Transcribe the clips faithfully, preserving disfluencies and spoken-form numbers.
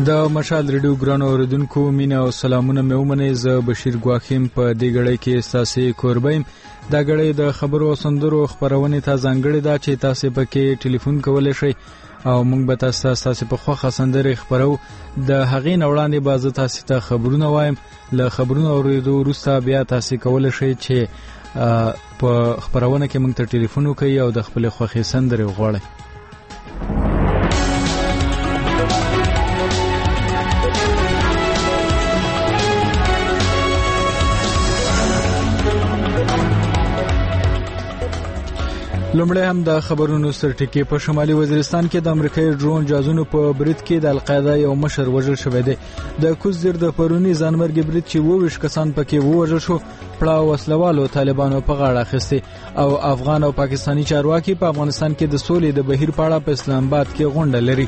د مشال ریډیو ګرانو اوریدونکو مینه او سلامونه مې ومنئ. زه بشیر ګواخیم په دې غړې کې ستاسو کوربیم. دا غړې د خبرو او سندرو خبرونه ته ځانګړې ده چې تاسو پکې ټلیفون کولای شئ او موږ به تاسو تاسو په خوخه سندرې خبرو. د هغې نوړاندې باز تاسو ته خبرونه وایم. له خبرونو اوریدو وروسته بیا تاسو کولای شئ چې په خبرونه کې موږ ته ټلیفون وکړئ او د خپل خوخه سندرې وغواړئ. لومړی هم د خبرونو سرټکی. په شمالي وزیرستان کې د امریکایي ډرون جازونو په برید کې د القاعده یو مشر وژل شوی دی. د کوزدیر د پرونی ځانمرګي برید چې وویش کسان پکې ووژل شو پړاو وسلوالو طالبانو په غاړه اخیسته او افغان او پاکستانی چارواکي په افغانستان کې د سولې د بهیر په اړه په اسلام آباد کې غونډه لري.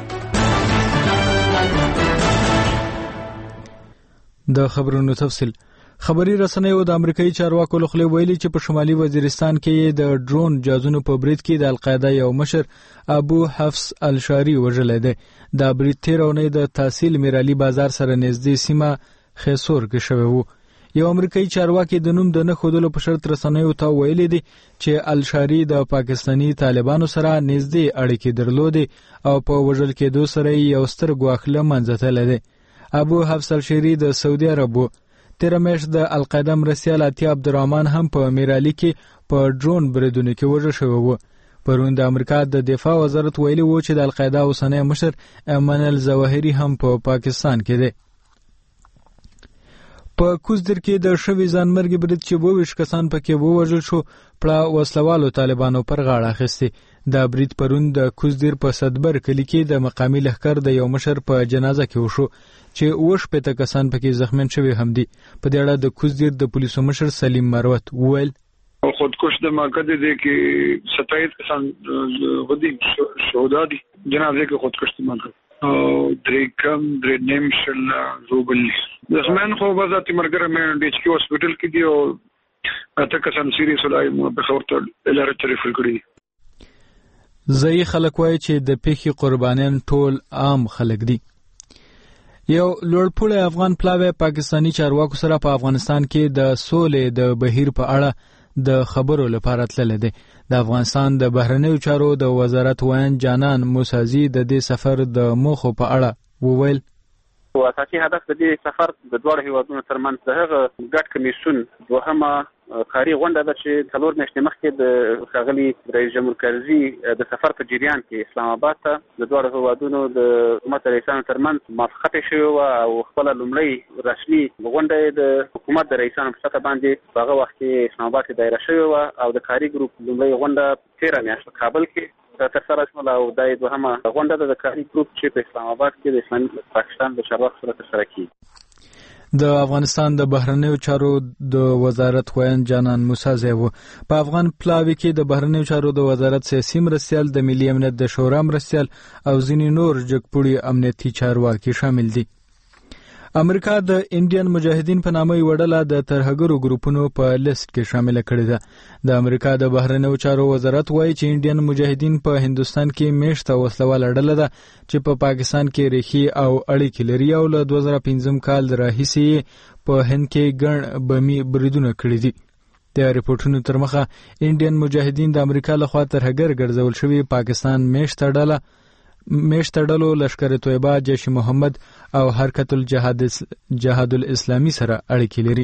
د خبرونو تفصیل. خبري رسنیو د امریکایي چارواکو لخوا ویلي چې په شمالي وزیرستان کې د ډرون جازونو په برید کې د القاعده یو مشر ابو حفص الشاری وژل دی. دا برید تیرونه د تحصیل میرالي بازار سره نږدې سیمه خیسور کې شوی وو. یو امریکایي چارواکي د نوم د نه خودلو په شرط رسنیو ته ویلي دي چې الشاری د پاکستانی طالبانو سره نږدې اړیکې درلودې او په وژل کېدو سره یو ستر ګواښ له منځه تللی دی. ابو حفص الشاری د سعودي عربو تیر میاشت د القاعده مرسیال عطیه عبدالرحمن هم په میرالي کې په ډرون بریدونو کې وژل شوی وو. پرون د امریکا د دفاع وزارت ویلي وو چې د القاعده اوسنی مشر ایمانل ظواهري هم په پا پاکستان کې دی. په کوزدیر کې د شوی ځانمرګي برید چې وویش کسان پکې ووژل شو پړه وسلوالو طالبانو پر غاړه اخیسته. دا برید پرون د کوزدیر په صدبر کلی کې د مقامی لښکر د یو مشر په جنازه کې وشو چې اوش پته کسان پکې زخمین شوی هم دي. په دې اړه د کوزدیر د پولیسو مشر سلیم مروت وویل خودکش دھماکہ دے کہ ستائیس کسان غدی شهدا دي جنازه کې خودکش دھماکہ او درې کم درې نیم شل روبل زخمین خو بازاتي مرګره مې ډیچ کې هسپټل کې دی او اته کسان سیریس ولای مو په خورته الاره تریفل کړی. ځای خلک وایي چې د پیښې قربانیان ټول عام خلک دي. یو لوړپوړی افغان پلاوی پاکستانی چارواکو سره په افغانستان کې د سولې د بهیر په اړه د خبرو لپاره تللی دی. د افغانستان د بهرنیو چارو د وزارت وین جانان موسازي د دې سفر د موخو په اړه وویل او اساسي هدف د دې سفر د دوه هیوادونو ترمنځ د هغه ګډ کمیسیون دوهمه کاري غونډه ده چې څلور میاشتې مخکې د ښاغلي رئیس جمهور کرزي د سفر په جریان کې اسلام آباد ته د دوه هیوادونو د حکومت رئیسانو ترمنځ موافقه شوې وه او خپله لومړۍ رسمي غونډه د حکومت د رئیسانو په سطحه باندې په هغه وخت کې اسلام آباد کې دایره شوې وه او د کاري ګروپ لومړۍ غونډه تېره میاشت په کابل کې ترسره شوله او دا یې دوهمه غونډه ده د کاري ګروپ چې په اسلام آباد کې د اسلامي پاکستان د چارواکو سره ترسره کېږي. د افغانستان د بهرنیو چارو د وزارت وین جانان موسازي وو. په افغان پلاوی کې د بهرنیو چارو د وزارت سیاسي مرستیال د ملي امنیت د شورا مرستیال او ځینې نور جګپوړي امنیتي چارواکي شامل دي. امریکا د انډین مجاهدین په نامه یو ډله د ترهګرو ګروپونو په لیست کې شامل کړی ده. د امریکا د بهرنیو چارو وزارت وایي چې انډین مجاهدین په هندستان کې میشته وسلواله ډله ده چې په پاکستان کې ریښې او اړیکې لري او له دوه زره پنځم کال راهیسې په هند کې ګڼ بمي بریدونه کړي دي. د ریپورتونو تر مخه انډین مجاهدین د امریکا لخوا ترهګر ګرځول شوی پاکستان میشته ډله میشته ډلو لشکر طیبه جیش محمد او حرکت الجهاد جهاد الاسلامي سره اړیکې لري.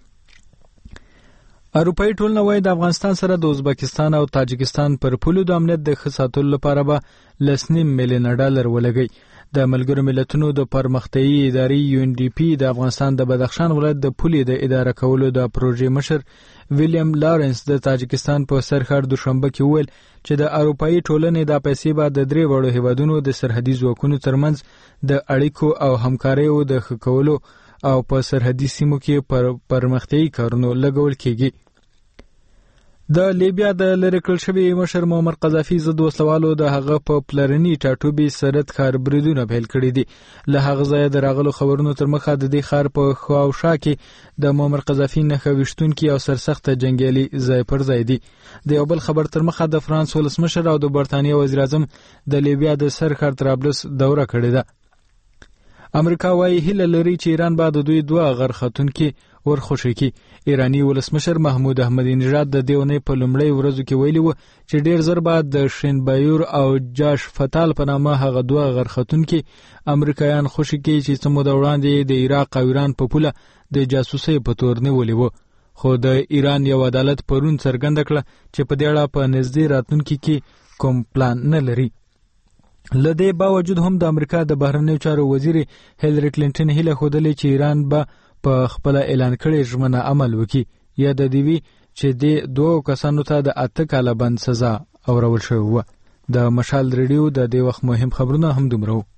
اروپایي ټولنه وایي د افغانستان سره د ازبکستان او تاجکستان پر پولو د امنیت د ښه ساتلو لپاره به لس نیم میلیونه ډالر ولګوي. د ملګرو ملتونو د پرمختیایي ادارې یو ان ډي پي د افغانستان د بدخشان ولایت د پولې د اداره کولو د پروژې مشر ویلیام لارنس د تاجکستان په سرخړ دوشنبه کې وویل چې د اروپایي ټولنې د پیسې به د درې وړو هیوادونو د سرحدي ځواکونو ترمنځ د اړیکو او همکاریو د ښه کولو او په سرحدي سیمو کې پر پرمختیایي کارونو لګول کېږي. د لیبیا د لری کړل شوی مشر معمر قذافي ضد وسلوالو د هغه په پلرني ټاټوبي سرحد ښار بریدونه پیل کړي دي. له هغه ځایه د راغلو خبرونو تر مخه د دې ښار په خواوشا کې د معمر قذافي نښه ویشتونکي او سرسخته جنګیالي ځای پر ځای دي. د یو بل خبر تر مخه د فرانس ولسمشر او د برتانیې وزیر اعظم د لیبیا د سرخړ طرابلس دوره کړې ده. امریکا وايي هیله لري چې ایران به د دوی دوه غرختونکي ورخوشي کی. ایرانی ولسمشر محمود احمدی نژاد د دیونې په لومړۍ ورځو کې ویلي و چې ډیر زر بعد د شینبایور او جاش فتال په نامه هغه دوه غرختونکي امریکایان خوشي کی چې سمو د وړاندې د عراق او ایران په پوله د جاسوسي په تور نیولې و. خو د ایران یو عدالت پرون څرګنده کړه چې په دې اړه په نږدې راتلونکي کې کوم پلان نه لري. لدې باوجود هم د امریکا د بهرنیو چارو وزیر هیلری کلینټن هیله خوده چې ایران به په خپل اعلان کړي ژمنه عمل وکړي یا د دیوی چې د دوه کسانو ته د اته کاله بند سزا اورول شوی و. د مشال ریډیو د دې وخت مهم خبرونه هم دومره وو.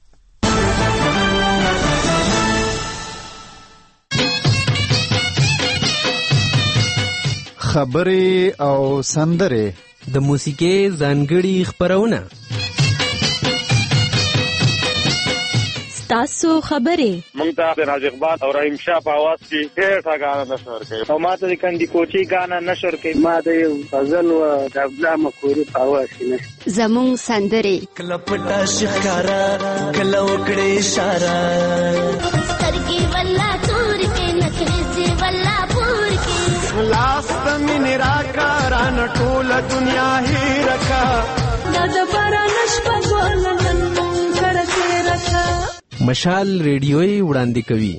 خبرې او سندرې د موسیقي ځانګړي خبرونه تاسو خبرې مونږ ته د راز اقبال او رحیم شاه په आवाज کې ډېر ښه غانا نشر کوي او ما ته د کندي کوچي غانا نشر کوي. ما د یو غزل او د عبدالله مکوري په आवाज کې زمون سندرې کله پټا شکارا کله وکړې اشاره سترګې ولا تور کې نکرې ولا پور کې لاس من راکاران ټول دنیا هی رکا د بارانش په ګولن کړه رکا. مشال ریډیوي وړاندې کوي.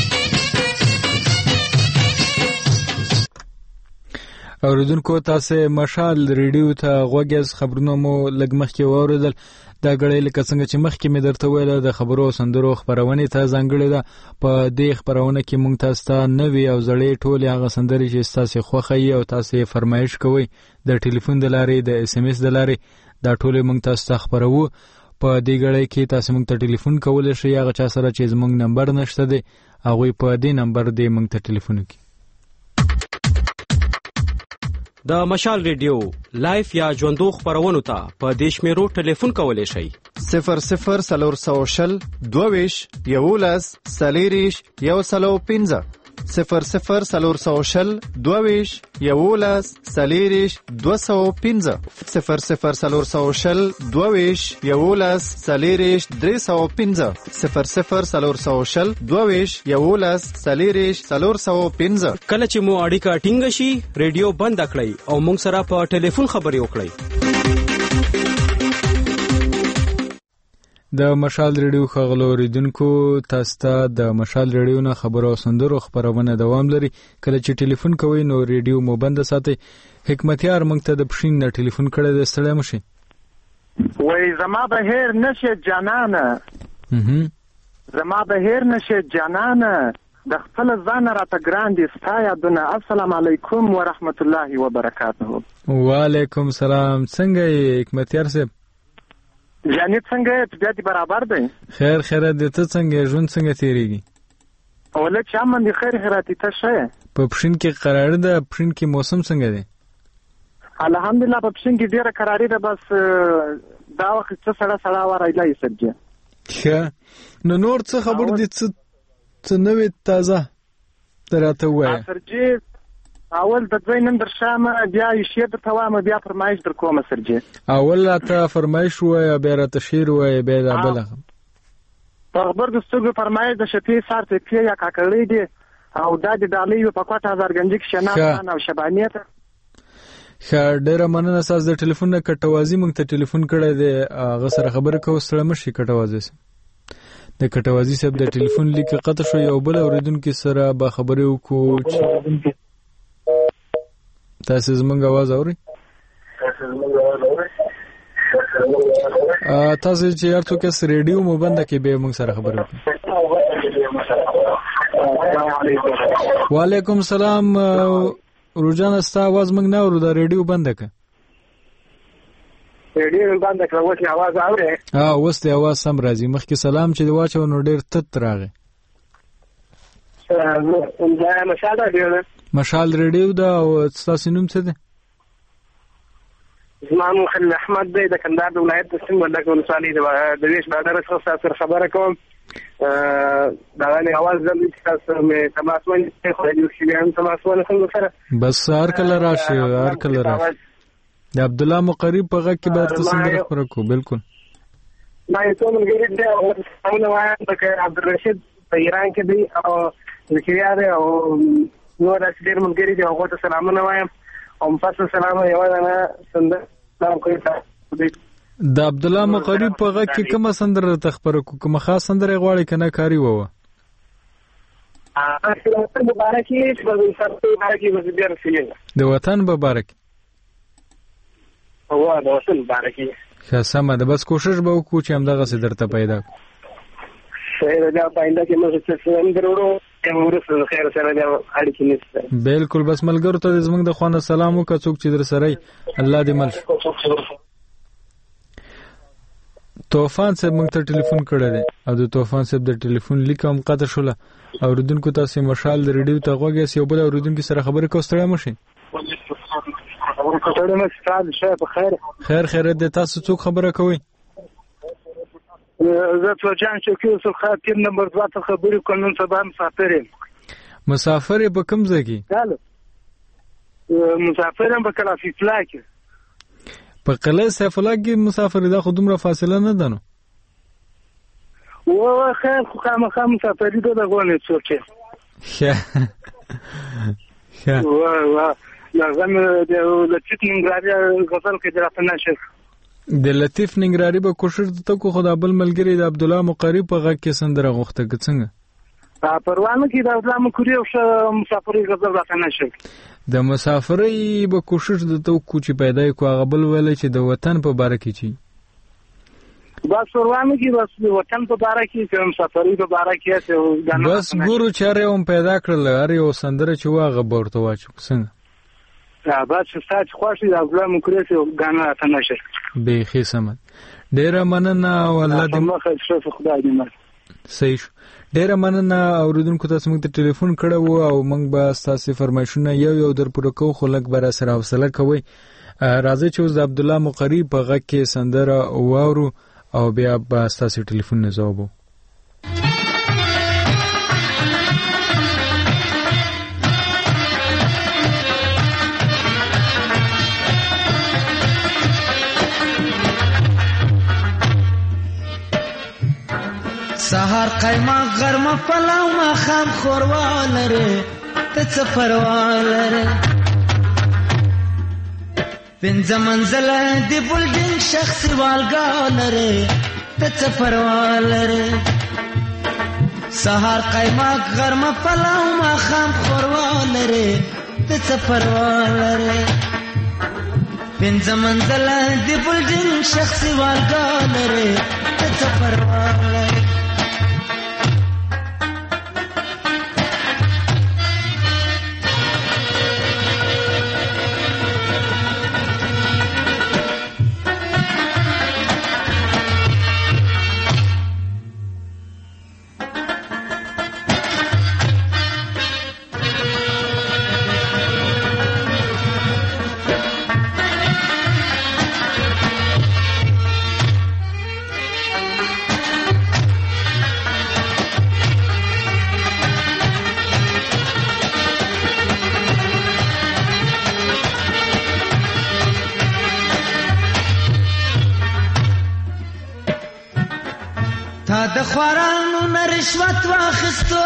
اوریدونکو تاسو مشال ریډیو ته غوږیز خبرونه مو لږ مخکې واوریدل. دا غړې لکه څنګه چې مخکې مې درته ویل د خبرو سندرو خبرونه ته ځانګړې ده. په دې خبرونه کې مونږ تاسو ته نوې او زړې ټولې هغه سندرې چې تاسو خوښي او تاسو فرمایش کوئ د ټلیفون د لارې د اس ام اس د لارې دا ټولې مونږ تاسو ته خبرو. په دې غړې کې تاسو مونږ ته ټلیفون کولای شئ. هغه چا سره چې زمونږ نمبر نشته دی هغه په دې نمبر دی مونږ ته ټلیفون وکړي. د مشال ریډیو لایف یا ژوندو خبرونو ته په دیش میرو ټلیفون کولای شئ. صفر صفر سلور سوشل دوویش یولس سلیریش یو سلو پینزه صفر صفر سلور سوشل دوویش یولس سلیریش دو سو پینزه صفر صفر سلور سوشل دوویش یولس سلیریش دری سو پینزه صفر صفر سلور سوشل دوویش یولس سلیریش سلور سو پینزه. کله چې مو اړیکه ټینګ شي ریډیو بند کړئ او موږ سره په ټلیفون خبرې وکړئ. د مشال ریډیو خغلو ریدونکو تاسو ته د مشال ریډیو نه خبرو او سندرو خبرونه دوام لري. کله چې ټلیفون کوئ نو ریډیو مو بند ساتئ. حکمتیار موږ ته د پښین نه ټلیفون کړی د ستړی مشي. وای زما به هیر نشه جانانه زما به هیر نشه جانانه د خپل ځان راته ګراندې ستایا دونه. السلام علیکم ورحمت الله وبرکاته. وعلیکم سلام. څنګه حکمتیار صاحب؟ جانیت څنګه طبیعت برابر دی؟ خیر خیر دې ته څنګه ژوند څنګه تیریږي؟ اوله چا من دي خیر خیراتی ته شه په پښین کې قرار ده. پښین کې موسم څنګه دی؟ الحمدلله په پښین کې ډیره قراری ده. بس دا وخت څه سړه سړه وره لای سرجه. ښه نو نور څه خبر دي څه څه نوې تازه تراته وای سرجه؟ اول د ځای نن در شامه بیا یې د توامه بیا فرمایش در کومه سرجه. اول ته فرمایش وای بیا را تشیر وای بیا د بل په خبر د ستوګو فرمایش د شپې سار ته پی یا کاکړې دي او د دې ډالۍ په کوټه هزار گنج کې شنه او شبانیه ته. خیر ډیره مننه. ساز د ټلیفون نه کټوازی مونږ ته ټلیفون کړی دی. هغه سره خبره کوو. سره مشي کټوازی د کټوازی صاحب د ټلیفون لیک قطع شو. یو بل اوریدونکو سره به خبرې وکړو. تاسو زمونږ आवाज اورئ؟ تاسو زمونږ आवाज اورئ؟ ا تاسو چې هر څوک سره ریډیو مو بند کې به موږ سره خبرې وکړو. وعلیکم السلام. روزانه ستا आवाज موږ نه اورو. دا ریډیو بند کړه. ریډیو بند کړه. اوس یې आवाज اورئ؟ ها اوس ته आवाज سم راځي. مخکې سلام چې واچو نو ډیر تت راغی. دا مشال ریډیو مشال ریډیو دا او تاسو نوم څه دی؟ زما نوم خلیل احمد دی. د کندهار د ولایت د سیم وردګ ولسوالۍ د ویش بادر څخه سره خبره کوم. دا غني اواز زموږ تاسو مې تماسونه خو دې چې هم تماسونه څنګه سره بس هر کله راشي هر کله راشي. د عبد الله مقرب په غږ کې به تاسو څنګه خبره کو. بالکل ما یې څو ملګري دي او سلامونه وایم لکه عبدالرشید په ایران کې دی او زکریا دی او نور داسې ډېر ملګري دي هغو ته سلامونه وایم او مفصل سلام یوه دانه سندره سلام کوي د عبدالله مقری په غږ کې کومه سندره راته خپره کړو کومه خاص سندره یې غواړئ که نه کاري ووه مبارکي مبارکي د وطن مبارک هو د وطن مبارکي ښه سمه ده بس کوشش به وکړو چې همدغسې درته پیدا کړو صحیح ده بیا په آینده کې موږ څه سندره وړو بیا وروسته د خیر سره بیا اړیکې نشته بلکل بس ملګرو ته زموږ د خوا نه سلام وکړه څوک چې در سره یې الله دې مل شي طوفان صاحب موږ ته ټلیفون کړی دی او د طوفان صاحب د ټلیفون لیک هم قطع شوله اورېدونکو تاسې مشال د ریډیو ته غوږ یاست یو بل اورېدونکي سره خبرې کوو ستړی مه شئ خیر خیرت دی تاسو څوک خبره کوئ زه توجان شوقي یوسف خان تیم نمبر دوه ته خبرې کوم نن سبا مسافر یم مسافر یې په کوم ځای کې مسافر یم په قلعه سیف الله کې په قلعه سیف الله کې مسافر دا خو دومره فاصله نه ده نو و خیر خو خامخا مسافري ده دغه نه څوک ښه ښه و و لازم د لطیف ننګرهاري غزل کې راته نشي د لطیف ننګرهاري به کوشش ته کو خدا بل ملګری د عبدالله مقری په غږ کې سندره غوښته که څنګه پروانه کې د عبدالله مقری او مسافري غزل راته نشي د مسافرۍ به کوشش د تو کو چې پیدا کو هغه بل ویل چې د وطن په باره کې چی بس پروانه کې بس وطن په باره کې کوم مسافرۍ په باره کې بس ګورو چاره هم پیدا کړل هر یو سندره چې واغه ورته واچو څنګه بس ستاسو خوښي د عبدالله مقری او غانا راته نشي بیخي سمت ډیره مننه والله دې مخه شفه خدای دې مر صحیح ډیره مننه اوریدونکو تاسو موږ ته ټلیفون کړو او موږ به تاسو فرمایشونه یو یو در پوره کوو خو لږ بر سره حوصله کوئ راځي چې اوس د عبدالله مقری په غږ کې سندره واورو او بیا به تاسو ټلیفون نه ځوابو سهار قیمه غرمه پلاو ما خام خوروالره ته څه پروالره پنځه منزله دی بلډینګ شخصي والګالره ته څه پروالره سهار قیمه غرمه پلاو ما خام خوروالره ته څه پروالره پنځه منزله دی بلډینګ شخصي والګالره ته څه پروالره د خوارانو نه رشوت واخیستو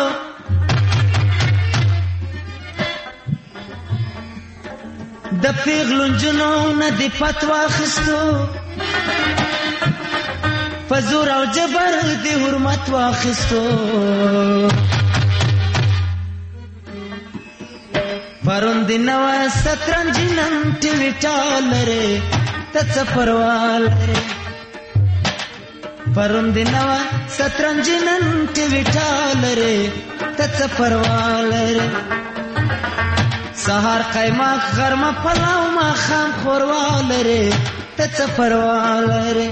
د پیغلو نجونو نه دې پت واخیستو په زور او جبر دې حرمت واخیستو پرون دې نوه سترنجي نن ټیویټا لرې ته څه پروا لرې پرون دی نوا سترنجی نن ټیویټا لري ته څه پروا لري سهار قیماق غرمه پلاو ما خام خوروا لري ته څه پروا لري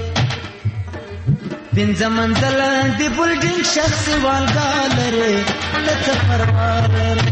پنځه منزله دی بلډینګ شخصي والګا لري ته څه پروا لري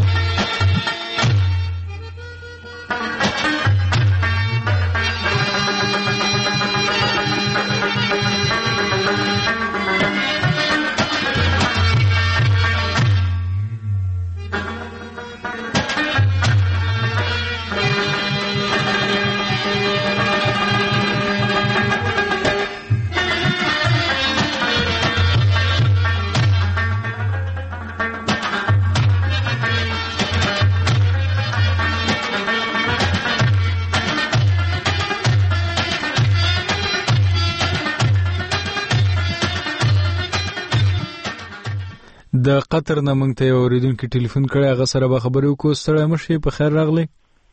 د قطر نه مونږ ته یو اوریدونکي ټلیفون کړی، هغه سره به خبرې وکړو. ستړی مه شئ، په خیر راغلی.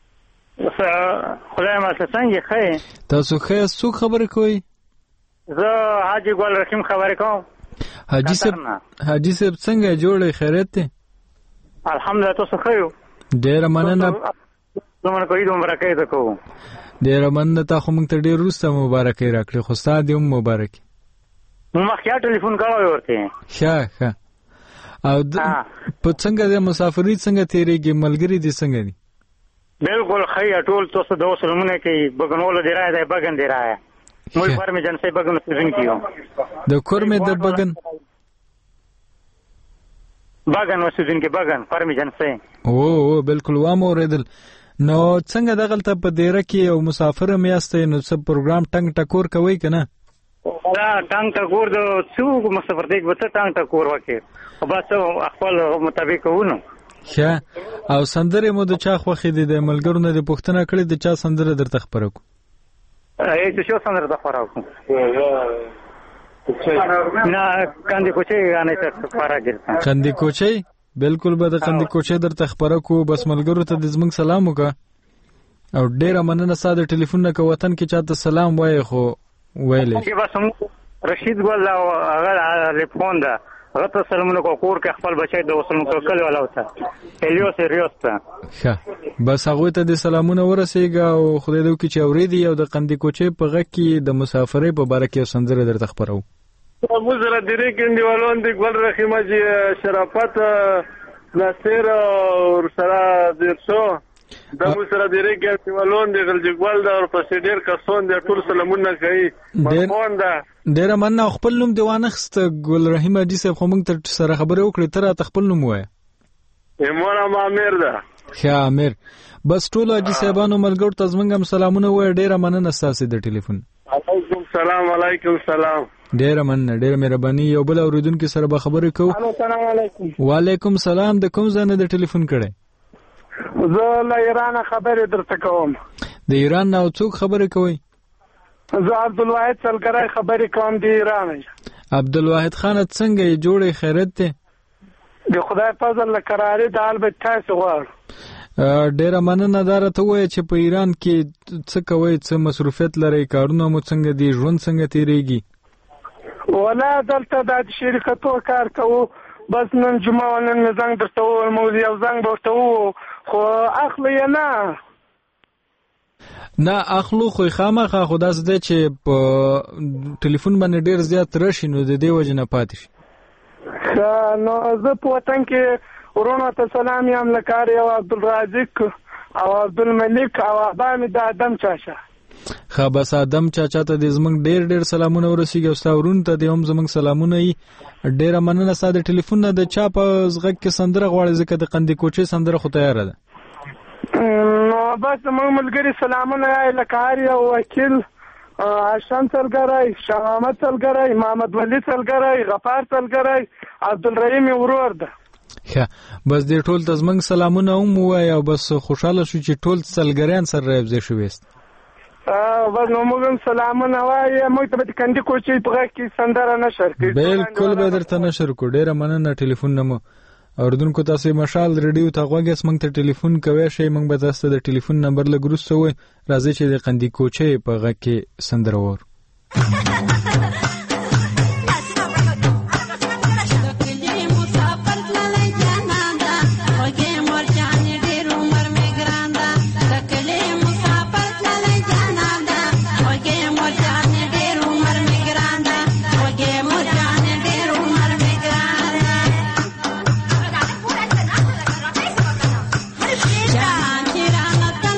خدای ماته څنګه ښه. تاسو ښه یاست؟ څوک خبرې کوئ؟ زه حاجي ګل رحیم خبرې کوم. حاجي صاحب حاجي صاحب څنګه جوړ خیریت دی؟ الحمدلله، تاسو ښه یو؟ ډېره مننه. زمونږ کوي د مبارکۍ ته کوم. ډېره مننه. تا خو موږ ته ډېر وروسته مبارکۍ راکړې، خو ستا دې هم مبارکي. مخکې ټلیفون کړی ورته. ښه ښه. او په څنګه د مسافرۍ څنګه تېرېږي؟ ملګري دې څنګه دي؟ بالکل ښه. ټول تاسو د اوس لمونه کوي. بګنولو دی رایه دی، بګن دی رایه. موږ فرمې جنسي بګن اوسېدونکي یو. د کورمې د بګن بګن اوسېدونکي بګن فرمې جنسي. او او بالکل وام اورېدل. نو څنګه دغلته په دیره کې یو مسافر هم یاستئ، نو څه پروګرام ټنګ ټکور کوئ که نه؟ دا ټنګ ټکور د څو مسافر دی به څه ټنګ ټکور وکړي، بس خپل مطابق کوو. ښه. او سندرې مو د چا خوښې دي؟ د ملګرو نه دې پوښتنه کړې د چا سندره درته خپره کړو؟ ای څه سندره ته خپره کړو؟ نه، قندي کوچۍ غانې ته خپره کړم. قندي کوچۍ؟ بالکل به د قندي کوچۍ درته خپره کړو. بس ملګرو ته دې زموږ سلام وکړه او ډېره مننه ستا د ټلیفون نه، که وطن کې چاته سلام وایې خو ویلی شي. بس رشید ګل هغه ټلیفون ده، هغه ته سلامونه کو. کور کې خپل بچی د وسلم کوکل والا وته الیوس ریوس ته. ښه. بس هغوی ته د سلامونه ورسېږه او خدای دې وکړي چې اورېدي. او د قندي کوچۍ په غږ کې د مسافرۍ په باره کې یو سندره درته خپروو. موږ سره درې کنډیوالان دي، ګل رحیم حاجي، شرافت ناصر او سره دیرشو. دا موږ سره درې کنډیوالان دي، غلجګوال دا او پسې ډېر کسان دي، ټول سلامونه کوي. مرحوم ده. ډېره مننه. او خپل نوم دې وانخیسته ګل رحیم حاجي صاحب، خو موږ ته سره خبرې وکړې، ته راته خپل نوم ووایه. ایمان عامر ده. ښه عامر. بس ټولو حاجي صاحبانو ملګرو ته زموږ هم سلامونه ووایه. ډېره مننه ستاسې د ټلیفون. علیکم سلام. علیکم سلام. ډېره مننه، ډېره مهرباني. یو بل اورېدونکي سره به خبرې کوو. السلام علیکم. وعلیکم سلام. د کوم ځای نه د ټلیفون کړی؟ زه له ایران خبرې درته کوم. د ایران نه؟ او څوک خبرې کوئ؟ زه عبدالواحد سلګری خبرې کوم د ایران. عبدالواحد خانه څنګه یې؟ جوړې خیرت دی؟ د خدای فضل له قرارې د حال به تاسو غواړو. ډېره مننه. دا راته ووایه چې په ایران کې څه کوئ، څه مصروفیت لرئ، کارونه مو څنګه دي، ژوند څنګه تېرېږي؟ ولا دلته د شرکتو کار کوو. بس نن جمعه و، نن مې زنګ درته وویل، موږ یو زنګ به ورته ووهو خو اخلو یې نه. نه اخلو، خو خامخا خو داسې دی چې په ټلیفون باندې ډېر زیات راشي، نو د دې وجې نه پاتې شي. ښه. نو زه په وطن کې ورونو ته سلام یم، لکه یو عبدالرازق او عبدالملک او ابا مې د ادم چاچا. ښه. بس ادم چاچا ته دې زموږ ډېر ډېر سلامونه ورسېږي او ستا ورونو ته دې هم زموږ سلامونه وي. ډېره مننه. ستا د ټلیفون نه د چا په غږ کې سندره غواړې؟ ځکه د قندي کوچۍ سندره خو تیاره ده. نو بس زموږ ملګري سلامونه یې لکه هر یو وکیل، حشم سلګری، شاه محمد سلګری، محمد ولی سلګری، غفار سلګری، عبدالرحیم ورور ده. ښه. بس دې ټول ته زموږ سلامونه هم ووایه او بس خوشحاله شو چې ټول سلګریان سره یوځای شویست. بس نو موږ هم سلامونه وایه. موږ ته به د قندي کوچۍ په غږ کې سندره نشر کړي. بالکل به درته نشر کړو. ډېره مننه. ټلیفون نه مو اوریدونکو تاسو مشال ریډیو ته غوږ یاست، موږ ته ټلیفون کوئ شئ. موږ به تاسو ته د ټلیفون نمبر لږ وروسته ووایو. راځئ چې د قندي کوچۍ په غږ کې سندره وورو.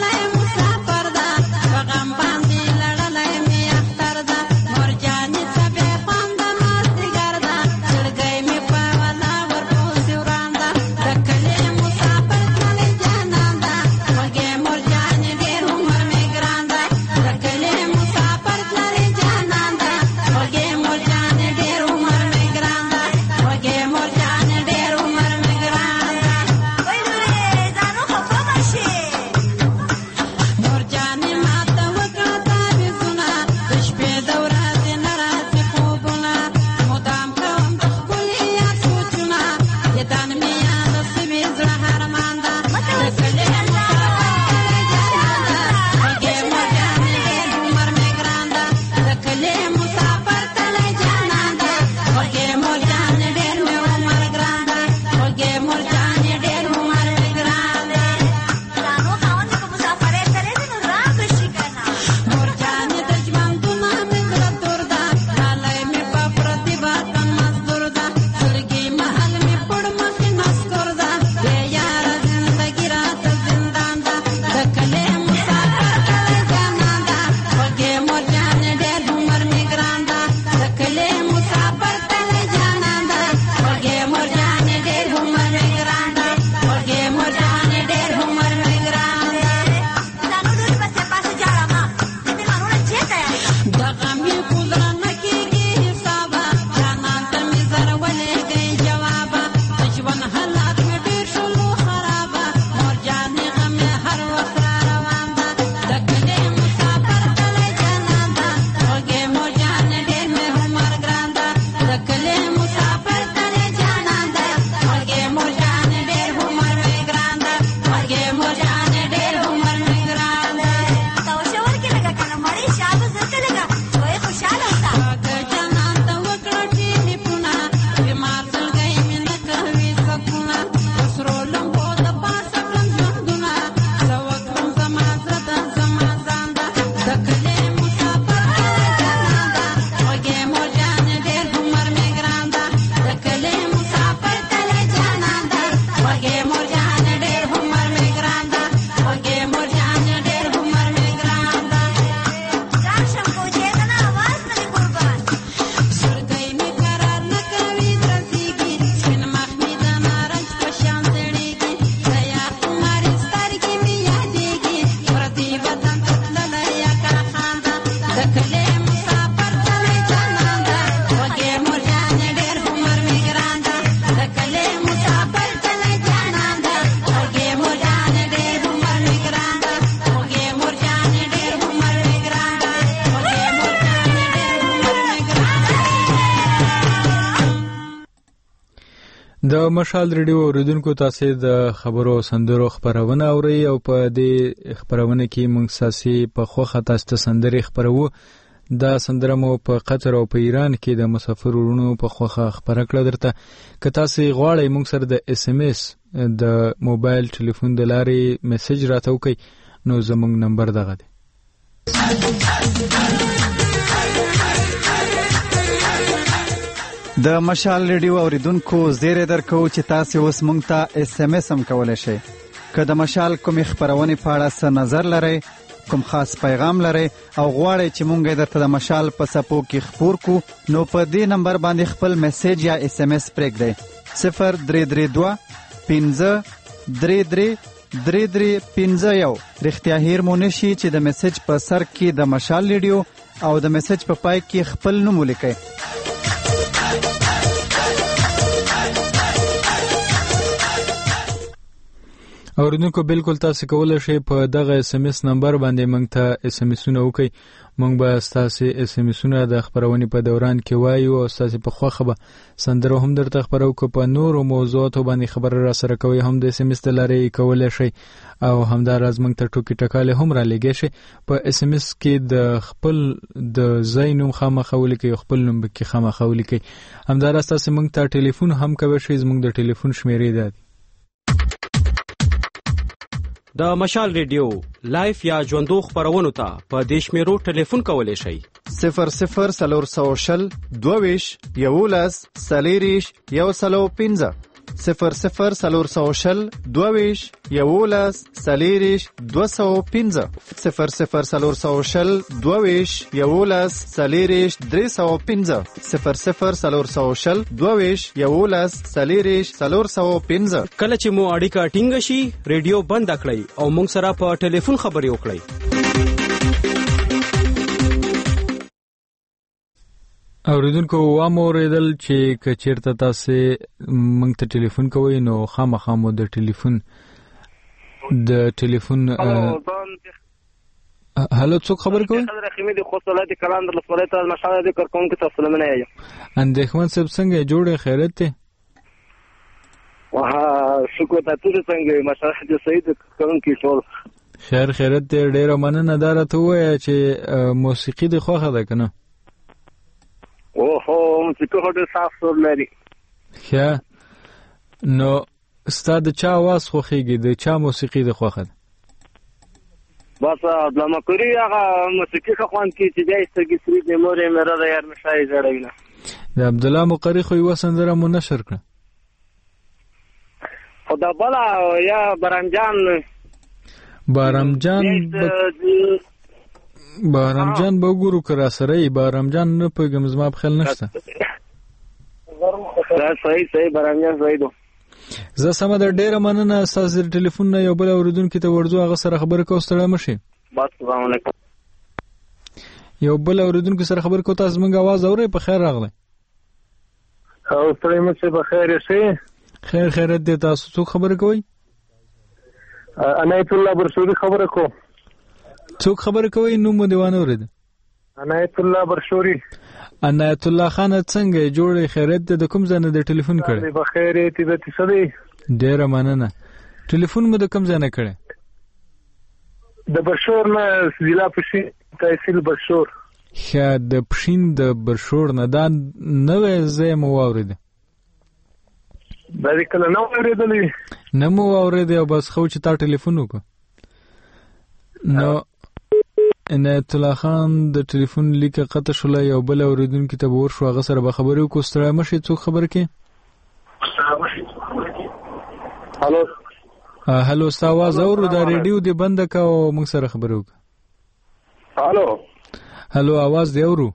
مسافر دا غم باندې لړلای می اختر دا مور جان د مشال ریډیو اوریدونکو تاسو د خبرو سندرو خبرونه اوري او په دې خبرونه کې موږ ساسي په خوخه تاسو ته سندري خبرو دا سندره مو په قطر او په ایران کې د مسافرونو په خوخه خبره کړه درته که تاسو غواړئ موږ سره د اس ام اس د موبایل ټلیفون د لارې میسج راته وکړئ نو زموږ نمبر دغه دی د مشال ریډیو اوریدونکو زیری درکو چې تاسو اوس مونږ ته اس ام اس هم کولای شئ که د مشال کوم خبرونه په اړه څه نظر لرئ کوم خاص پیغام لرئ او غواړئ چې مونږ درته د مشال په سپو کې خبر کو نو په دې نمبر باندې خپل میسج یا اس ام اس پرېږدئ صفر درې درې دوه پنځه درې درې درې درې پنځه یو رښتیا هیر مو نشي چې د میسج په سر کې د مشال ریډیو او د میسج په پای کې خپل نوم ولیکئ اوریدونکو بالکل تاسو کولای شئ په دغه اس ام اس نمبر باندې موږ ته اس ام اسونه وکړئ موږ به تاسو اس ام اسونه د خبرونې په دوران کې وایو او تاسو په خوخه به سندره هم درته خبرو کو په نورو موضوعاتو باندې خبره را سره کوي هم د اس ام اس د لارې کولای شئ او همدار از موږ ته ټوکی ټکاله هم را لګی شئ په اس ام اس کې د خپل د زینوم خامخا ولیکئ خپل نوم کې خامخا ولیکئ همدار تاسو موږ ته ټلیفون هم کوي شئ زموږ د ټلیفون شمیرې ده د مشال ریډیو لایف یا ژوندو خبرونو ته په دې شمیرو ټلیفون کولی شئ صفر صفر سلور سو شل دوویش یولس سلیریش یو سلو پنځه صفر صفر سلور سو شل دوویش یولس سلیریش دو سو پنځه صفر صفر سلور سو شل دوویش یولس سلیریش درې سو پنځه صفر صفر سلور سو شل دوویش یولس سلیریش سلور سو پنځه کله چې مو اړیکه ټینګه شي ریډیو بند کړئ او موږ سره په ټلیفون خبرې وکړئ اوریدونکو وامو اوریدل چې کچیرته تاسو موږ ته ټلیفون کوئ نو خامخا مو د ټلیفون د ټلیفون هالو څوک خبر کوي رحیمی د خوصلات کلام در لسولای ته مشاهده ذکر کوم کې تاسو لمنه یم اندېخمن صاحب څنګه جوړه خیرت ته واه شکر تاسو څنګه مشاهده سید کوم کې ټول خیر خیرت ډیره مننه دارته وای چې موسیقي د خوخه ده کنه اوه موسیقي هډه صاف سور لري ښه نو استاد چا واس خوخیږي د چا موسیقي د خوخه بس دلما کوي هغه موسیقي خوان کی چې دای ستګي سری د مورې مره د یار مشای جوړینا د عبد الله مقری خو یو سندره مو نشر کړ خدا بالا یا برامجان برامجان بارمجان به ګورو کرا سره بارمجان نه پېګم زما په خیال نشته دا صحیح صحیح برامجان صحیح دو زه سم د ډیره مننه تاسو ټلیفون نه یو بل اوریدونکو ته ورځو هغه سره خبر کو ستړی مشي بس السلام علیکم یو بل اوریدونکو سره خبر کو تاسو موږ आवाज اورئ په خیر راغله او ستړی مشه په خیر شي خیر خیرت دې تاسو څو خبر کوئ عنایت الله برشوري خبر کو څوک خبر کوي نو مو دیوانه ورید عنایت الله برشوري عنایت الله خان څنګه جوړ خیرت د کوم ځنه د ټلیفون کړي په خیر ته د تسدي ډیره مننه ټلیفون مو د کوم ځنه کړي د برشور نه ضلع پښین تحصیل برشور ښه د پښین د برشور نه دا نوې ځای مو واورید دا کله نو اوریدلې نه مو اورید او بس خو چې تا ټلیفون وکړ نو عنایت الله خان د ټلیفون لیکه قطع شوله یو بل اوریدونکو ته ور شو هغه سره به خبرې وکړو ستړی مشي څوک خبر کې هالو هالو ساواز اورو دا ریډیو دی بند کا او موږ سره خبرې وکړو هالو هالو आवाज دی اورو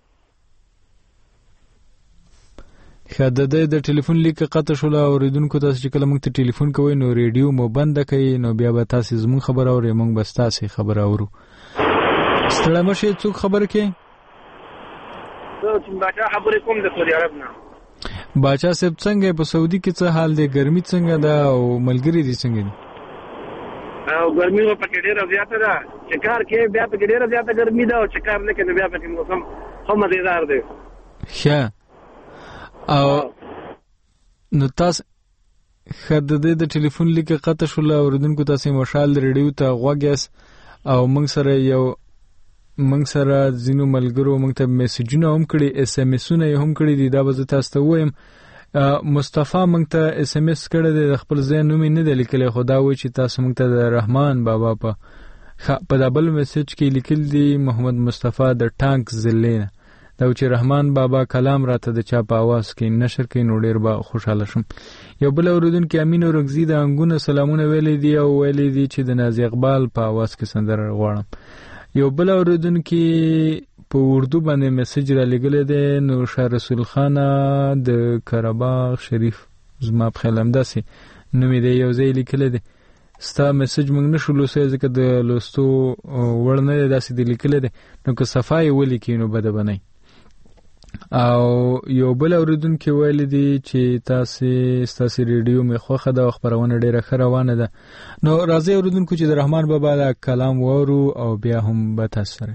خاده د ټلیفون لیکه قطع شوله اوریدونکو تاسو چې کله موږ ته ټلیفون کوئ نو ریډیو مو بند کړئ نو بیا به تاسو زموږ خبر اورئ موږ به تاسو خبر اورو ستړی مشي څوک خبر کې زه چې باچا خبرې کوم د سعودي عرب نه باچا صاحب څنګه په سعودي کې څه حال دی ګرمي څنګه ده او ملګری دي څنګه دي او ګرمي په کې ډیره زیاته ده چې کار کې بیا په کې ډیره زیاته ګرمي ده او چې کار نه کوي بیا په کې موسم هم مزیدار دی ښه او نو تاسو خد د ټلیفون لیک قطع شول اوردونکو تاسو مشال ریډیو ته غوږیس او موږ سره یو موږ سره ځینو ملګرو موږ ته میسجونه هم کړي اس ام اسونه هم کړي دي دا به تاسو ته وایم مصطفی موږ ته اس ام اس کړی دی خپل ځای نوم نه دی لیکلی خو دا وایي چې تاسو موږ ته د رحمان بابا په په دا بل میسج کې لیکل دي محمد مصطفی د ټانک ضلع دا چې رحمان بابا کلام راته د چا په आवाज کې نشر کې نو ډیر به خوشاله شم. یو بل اوریدونکو امین اورغزی د انګونه سلامونه ویلې دي او ویلې دي چې د نازي اقبال په आवाज کې سندره غواړم. یو بل اوریدونکو په اردو باندې میسج را لګل دي نو شاه رسول خان د کرباغ شریف زما په خیال همداسي نو مې دی یو ځای لیکل دي ستا میسج موږ نشو لوستلی ځکه د لوستو وړ نه دی داسې دی لیکلی دی نو که صفای ولیکي نو بده به نه. او یو بل اوریدونکي ویلی دي چې تاسې ستاسې ریډیو مې خوښه ده او خپرونه ډېره ښه روانه ده. نو راځئ اوریدونکو چې د رحمان بابا دا کلام واورو او بیا هم به تاسو سره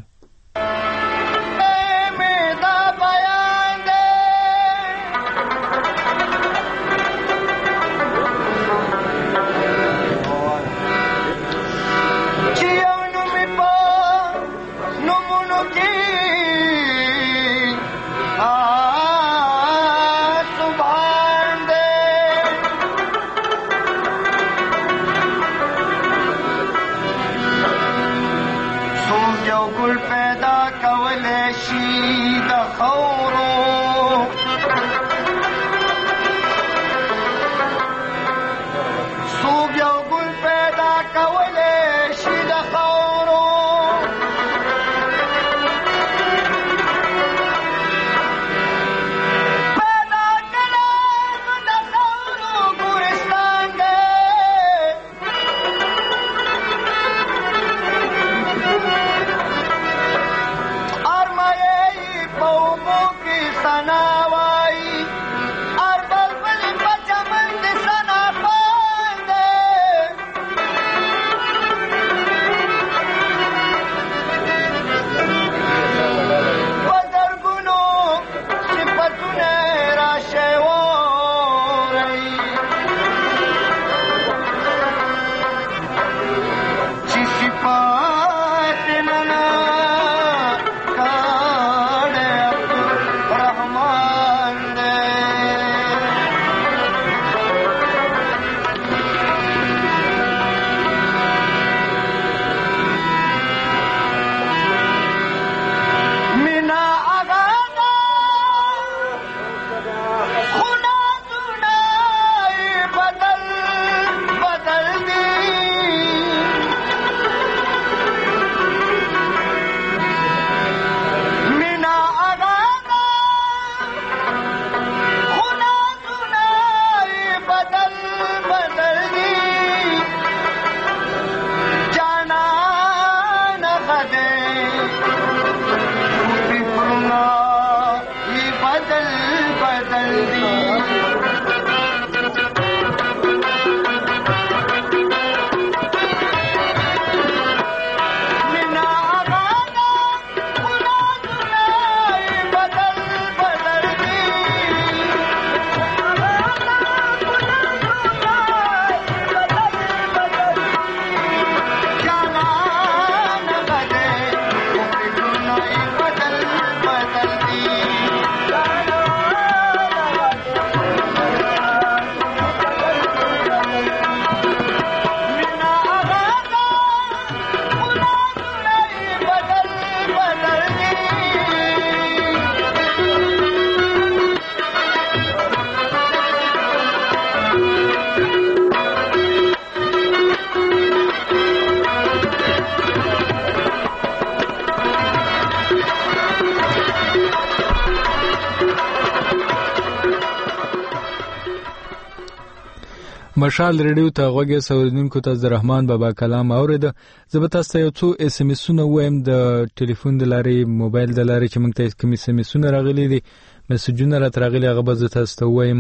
مشال ریډیو ته غوږی سوریدونکو ته د رحمان بابا کلام اوریده. زه به تاسو ته یو څو اس ام اسونه وایم د ټلیفون د لارې موبایل د لارې چې موږ ته کوم اس ام اسونه راغلي دي میسجونه راته راغلي هغه به زه تاسو ته وایم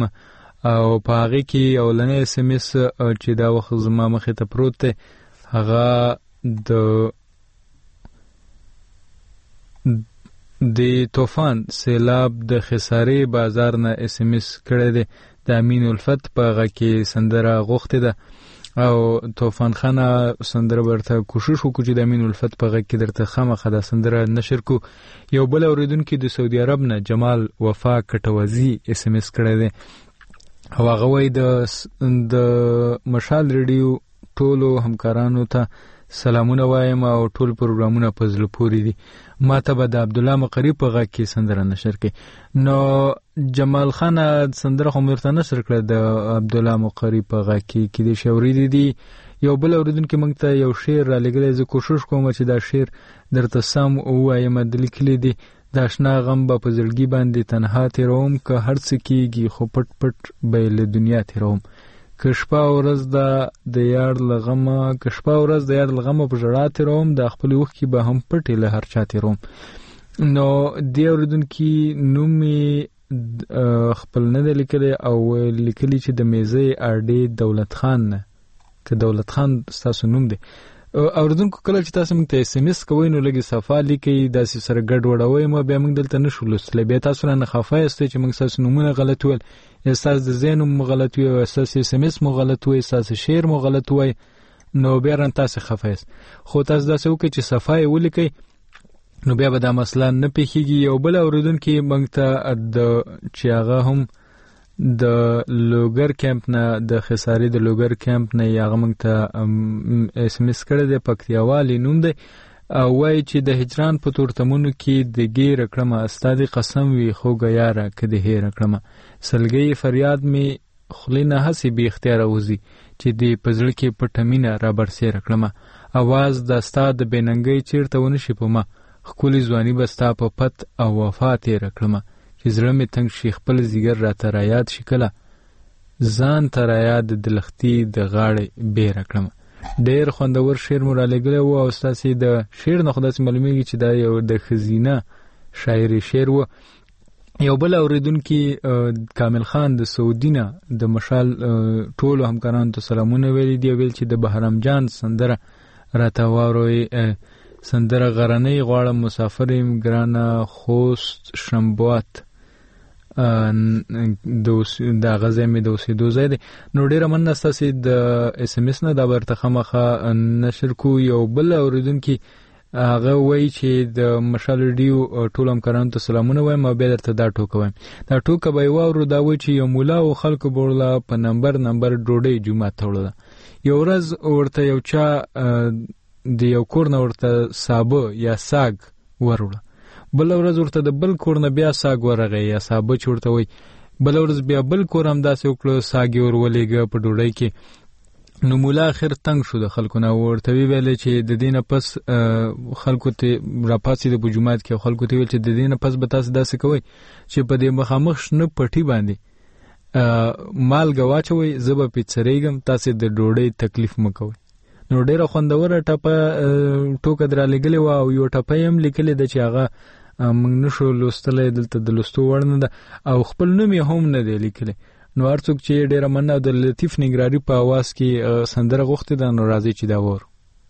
او په هغې کې اولنی اس ام اس چې دا وخت زما مخې ته پروت دی هغه د د طوفان سیلاب د خسارې بازار نه اس ام اس کړی دی د امین الفت په غږ کې سندره غوښتې ده او طوفان خانه سندره ورته کوشش وکړي د امین الفت په غږ کې درته خامخا د سندره نشر کو. یو بل اوریدونکو د سعودي عرب نه جمال وفا کټوازی اس ام اس کړی دی او هغه وایي د د مشال ریډیو ټولو همکارانو ته سلامونه وایم او ټول پروګرامونه په زړه پورې دي. ما ته به د عبدالله مقری په غږ کې سندره نشر کړي. نو جمال خان سندره خو مرته نشر کړه د عبدالله مقری په غږ کې کې د شوري دي. یو بل اوریدونکو موږ ته یو شعر را لګلې، زه کوشش کوم چې دا شعر درته سم وایم. د لیکلي دي د آشنا غم به په زړګي باندې تنها تیروم، که هر څه کېږي خو پټ پټ به له دنیا تیروم، که شپه ورځ د یار لغمه که شپه ورځ د یار لغمه په ژړا تیروم، د خپل وخت به هم پټې له هر چا تیروم. نو دې اوریدونکي نوم خپل نه دی لیکلی او لیکلی چې د میزې اډې دولت خان نه، که دولت خان ستاسو نوم دی. اوریدونکو کله چې تاسو موږ ته اس ام اس کوئ نو لږې صفا لیکئ، داسې سره ګډ وډوئ مو، بیا موږ دلته نه شو لوستلی. بیا تاسو رانه خفه یاستئ چې موږ ستاسو نومونه غلط ویل، یا ستاسو د ځای نوم مو غلط وی، یا ستاسو اس ام اس مو غلط وی، ستاسو شعر مو غلط وی، نو بیا رانه تاسو خفه یاست. خو تاسو داسې وکړئ چې صفا یې ولیکئ نو بیا به دا مسله نه پیښیږي. یو بل اوریدونکي موږ ته د چې هغه هم د لوګر کیمپ نه، د خساري د لوګر کیمپ نه هغه موږ ته اس ام اس کړی دی، پکتیاوالي نوم دی، او وایي چې د هجران په تورتمونو کې د ګیره کړمه، ستا دې قسم وي خوږه یاره که دې هېره کړمه، سلګۍ فریاد مې خولې نه هسې بې اختیاره وځي چې دې په زړه کې پټه مینه را برسېره کړمه، اواز د ستا د بېننګۍ چېرته ونه شي په ما، ښکلې ځواني به ستا په پت او وفا تېره کړمه، چې زړه مې تنګ شي خپل ځیګر راته رایاد شي کله، ځان ته رایاد د لختي د غاړې بیره کړمه. ډېر خوندور شعر مو را لېږلی و او ستاسې د شعر نه خو داسې معلومېږي چې دا یو د ښځینه شاعري شعر و. یو بل اوریدونکي کامل خان د سعودي نه د مشال ټولو همکارانو ته سلامونه ویلي دي، ویل چې د بهرام جان سندره راته واوروئ، سندره غرنۍ غواړم مسافر یم ګرانه خوست شمبوات د غزې مې د اوسېدو ځای دی. نو ډېره مننه ستاسې د اس ام اس نه، دا به درته خامخا نشر کو. یو بل اوریدونکي هغه وایي چې د مشال ریډیو ټول همکارانو ته سلامونه وایم او بیا درته دا ټوکه وایم. دا ټوکه به یې واورو، دا وایي چې یو مولا او خلکو به ورله په نمبر نمبر ډوډۍ جومات ته وړله. یو ورځ ورته یو چا د یو کور نه ورته سابه یا ساګ وروړه، بل ورځ ورته د بل کور نه بیا ساګ ورغی یا سابه چې ورته وایي، بل ورځ بیا بل کور هم داسې وکړه ساګ یې ورولېږه په ډوډۍ کې. نو مولا اخر تنګ شو د خلکو نه، ورته ویلې چې د دې نه پس خلکو ته راپاڅېده په جومات کې او خلکو ته ویل چې د دې نه پس به تاسو داسې کوئ چې په دې مخامخ شنه پټي باندې مالګه واچوئ، زه به پې څرېږم، تاسې د ډوډۍ تکلیف مه کوئ. نو ډېره خوندوره ټپه ټوکه در رالیږلې وه او یو ټپه یې هم لیکلې ده چې هغه موږ نشو لوستلی، دلته د لوستو وړ نه ده او خپل نوم یې هم نه دی لیکلی. نو هر څوک چې ډېره مننه د لطیف نګراري په اواز کې سندره غوښتې ده، نو راځئ چې دا وورو.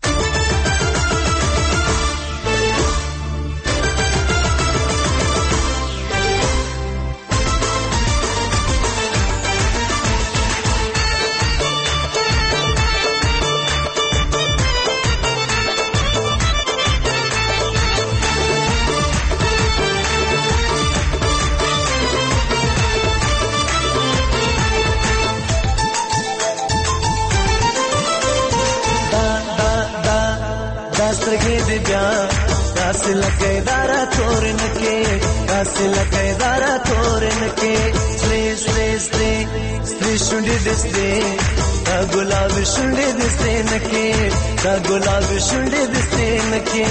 داسې لکه دارا تورن کې داسې لکه دارا تورن کې سرې سرې سرې سرې شونډې دستې دا ګلاب شونډې دستې نکې دا ګلاب شونډې دستې نکې